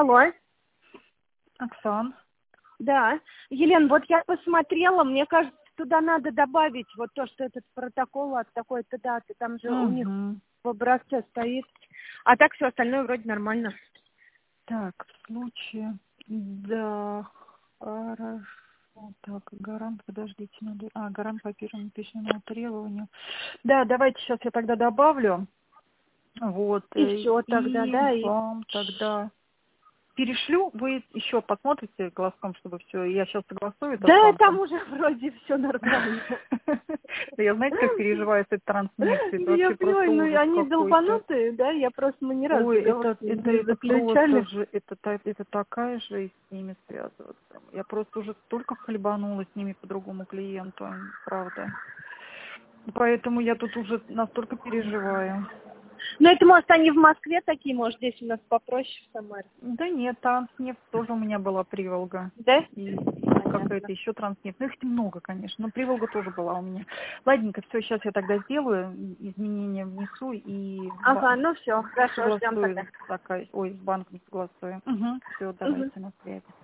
Алло. Оксан. Да. Елена, вот я посмотрела, мне кажется, туда надо добавить вот то, что этот протокол от такой-то даты. Там же у них в образце стоит. А так все остальное вроде нормально. Так, в случае... Да, хорошо. Так, гарант, подождите, надо... гарант по первому письменному требованию. Да, давайте сейчас я тогда добавлю. Вот. И все тогда, И да, и... вам тогда перешлю. Вы еще посмотрите глазком, чтобы все. Я сейчас согласую это с Да, банком. там уже вроде все нормально. Я знаете, как переживаю с этой транснефтью? Это Я вообще просто понимаю, ну ужас они какой-то. долбанутые, да, мы ни разу Ой, договор с ними не это просто заключали. же, это такая жизнь с ними связываться. Я просто уже столько хлебанула с ними по другому клиенту, правда. Поэтому я тут уже настолько переживаю. Ну, это, может, они в Москве такие, может, здесь у нас попроще в Самаре. Да нет, транснефть тоже у меня была Приволга. Да? И Понятно. какая-то еще транснефть. Ну, их много, конечно, но Приволга тоже была у меня. Ладненько, все, сейчас я тогда сделаю, изменения внесу и Ага, ну все, хорошо, ждем тогда. согласую с банком согласую. Угу, все, давайте на связи.